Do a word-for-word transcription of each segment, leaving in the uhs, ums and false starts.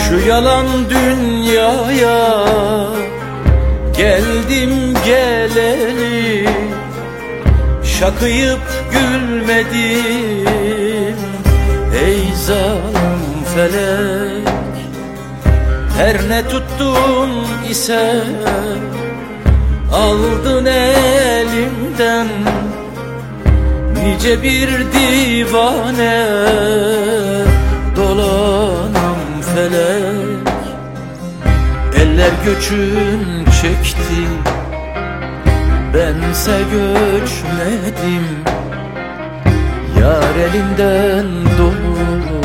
Şu yalan dünyaya geldim geleli, şakıyıp gülmedim ey zalim felek. Her ne tuttun ise aldın elimden, nice bir divane dolanam felek. Eller göçün çekti, bense göçmedim. Yar elinden dolu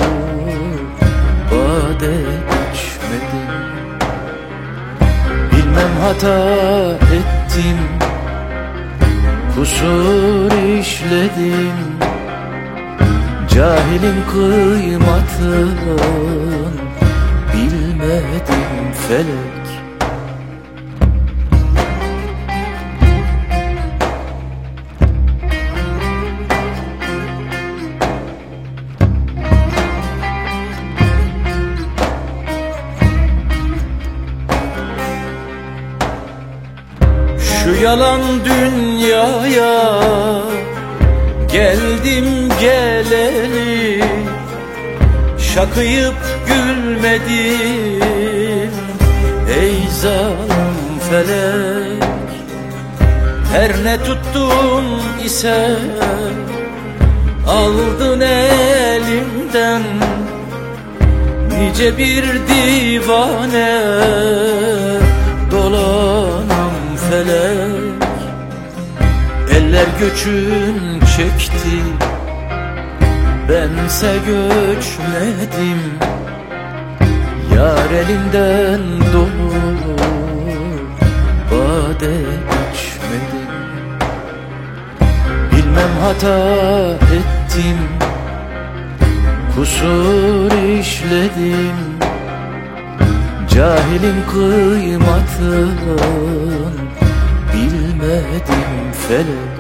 bade içmedim. Bilmem hata ettim, kusur işledim. Cahilin kıymatın bilmedim felek. Şu yalan dünyaya geldim geleli, şakıyıp gülmedim ey zalim felek. Her ne tuttun ise aldın elimden, nice bir divane dolanam felek. Eller göçün çekti, bense göçmedim. Yar elinden dolu bade içmedim. Bilmem hata ettim, kusur işledim. Cahilin kıymatın bilmedim felek.